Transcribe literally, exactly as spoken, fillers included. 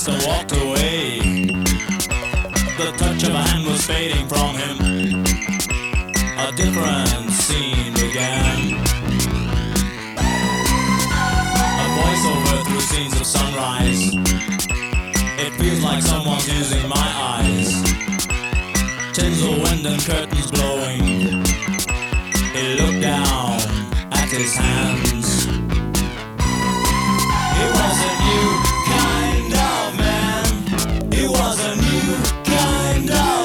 must have walked away. The touch of a hand was fading from him. A different scene began. A voiceover through scenes of sunrise. It feels like someone's using my eyes. Tinsel wind and curtains blowing. He looked down at his hands. He was a new kind of man. He was a new kind of